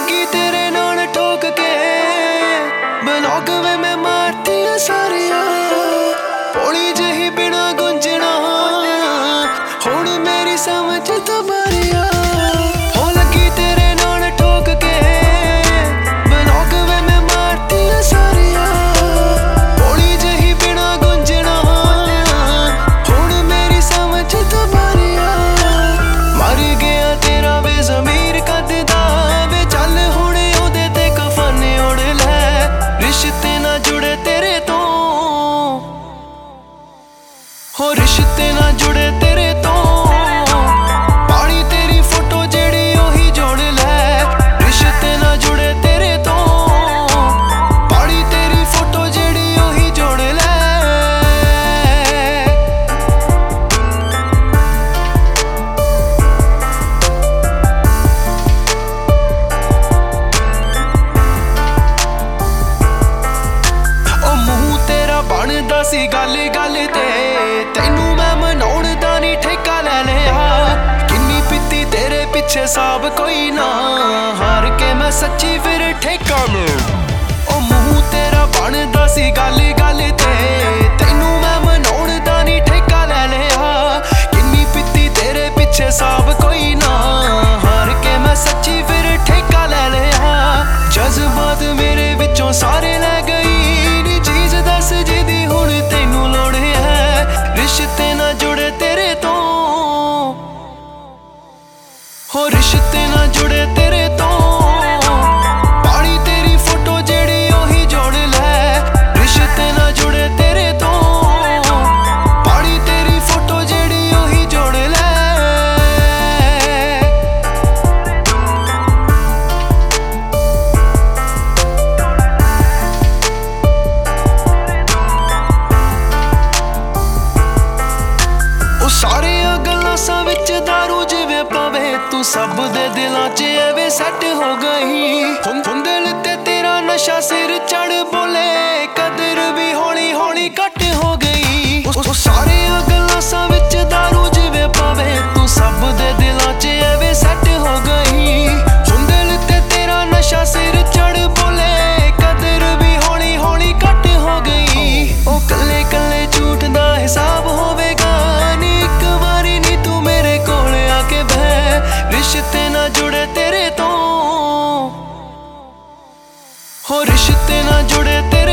लगी तेरे नाल ठोक के ब्लॉग वे मैं मारती सारिया भोली जही बिना गुंजना हुण मेरी समझ तो मारिया हो लगी तेरे नाल ठोक के ब्लॉग वे मैं मारती सारिया भोली जही बिना गुंजना हुण मेरी समझ तो मारिया मर गया तेरा बेज़मीर कददा वे चल हुणे ओदे ते कफन ओढ़ लै रिश्ते ना जुड़े तेरे तो हो रिश्ते ना जुड़े तेरे तो पानी तेरी फोटो जेड़ी ओही जोड़ लै रिश्ते ना जुड़े तेरे तो पानी तेरी फोटो जेड़ी ओही जोड़ लै बनदा सी गल गल ते तैनू मैं मनाउण दा नी ठेका ले लिया किन्नी पीती तेरे पिछे साब कोई ना हार के मैं सच्ची फिर ठेका में ओ मुंह तेरा बनदा सी गल गल ते तैनू मैं मनाउण दा नी ठेका ले लिया किन्नी पीती तेरे पिछे साब कोई ना हार के मैं सच्ची फिर ठेका ले लिया जज्बात मेरे विचों सारे ले गई चीज दस जिदी हुण तैनू लोड़ है रिश्ते ना जुड़े तेरे तो हो रिश्ते ना जुड़े तेरे तो पानी तेरी फोटो जेड़ी ओही जोड़ लै रिश्ते ना जुड़े तेरे तो पानी तेरी फोटो जेड़ी ओही जोड़ लै सारिया गलासां विच दारू जिवें पवे तू सब दे दिलां च एवे सैट हो गई दिल ते तेरा नशा सिर चढ़ बोले कदर भी हौली हौली घट हो गई सारिया गलासां विच दारू जिवें पवे तू सब दे दिलां च एवे सैट हो गई दिल ते तेरा नशा सिर चढ़ बोले कदर भी हौली हौली घट हो गई ओ कल्ले कल्ले झूठ दा हिसाब होवेगा रिश्ते ना जुड़े तेरे तो हो रिश्ते ना जुड़े तेरे